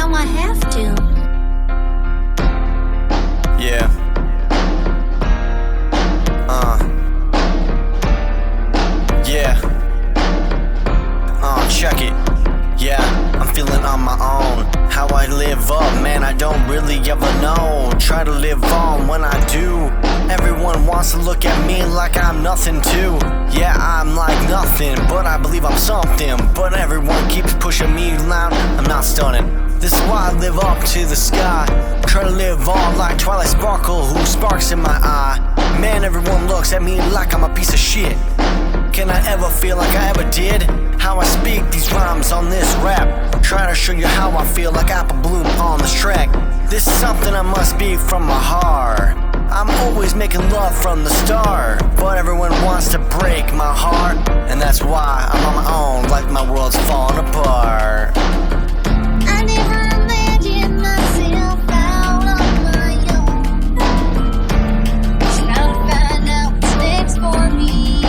now I have to. Yeah. Yeah. Check it. Yeah, I'm feeling on my own. How I live up, man, I don't really ever know. Try to live on when I do. Everyone wants to look at me like I'm nothing too. Yeah, I'm like nothing, but I believe I'm something. But everyone keeps pushing me around, I'm not stunning. This is why I live up to the sky. Try to live on like Twilight Sparkle, who sparks in my eye. Man, everyone looks at me like I'm a piece of shit. Can I ever feel like I ever did? How I speak these rhymes on this rap. Try to show you how I feel like Apple Bloom on this track. This is something I must speak from my heart. I'm always making love from the start, but everyone wants to break my heart, and that's why I'm on my own, like my world's falling apart. I never imagined myself out on my own. Trying to find out what's next for me.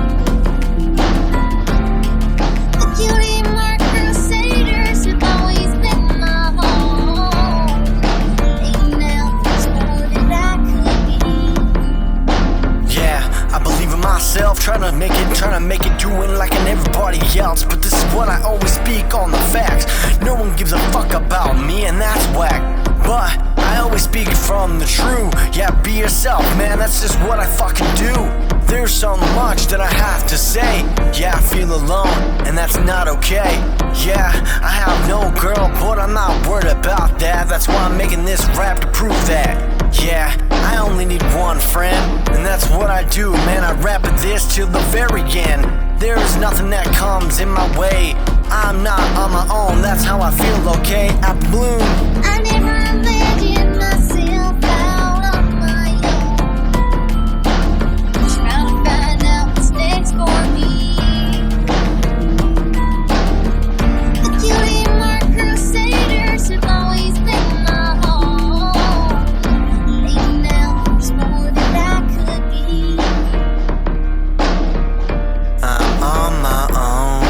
The cutie mark crusaders have always been my home. Ain't now much more that I could be. Yeah, I believe in myself, trying to make it, doing like an everybody else. But this is what I always speak on the facts. No one gives a fuck about me, and that's whack. But I always speak from the true. Yeah, be yourself, man, that's just what I fucking do. There's so much that I have to say. Yeah, I feel alone, and that's not okay. Yeah, I have no girl, but I'm not worried about that. That's why I'm making this rap to prove that. Yeah, I only need one friend, and that's what I do, man. I rap this till the very end. There is nothing that comes in my way. I'm not on my own, that's how I feel, okay? I bloom. I never imagined myself out on my own. Trying to find out what's next for me. The cutie mark crusaders have always been my home. Ain't now much more that I could be. I'm on my own.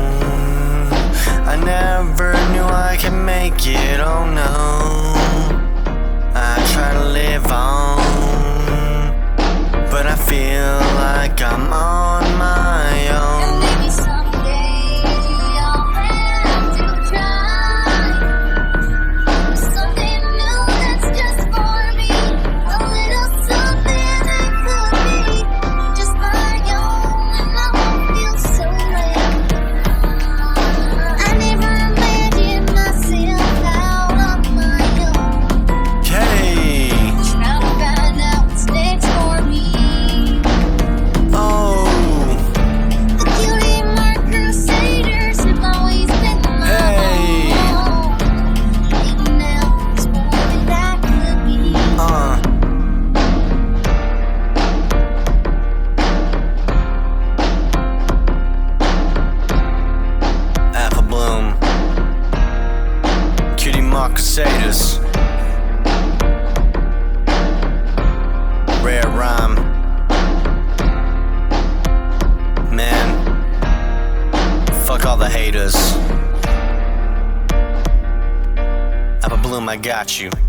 I never knew I could make it, oh no. I try to live on, but I feel like I'm on my own. And maybe someday I'll have to try something new that's just for me. A little something that could be just my own, and I won't feel so lame. I never imagined myself out on my own. Hey, Trying to find out what's next for me. oh, The cutie mark crusaders have always been my Hey. home. Ain't now much more that I could be. Apple Bloom, Cutie Mark Crusaders, Rare Rhyme. Man, fuck all the haters. Apple Bloom, I got you.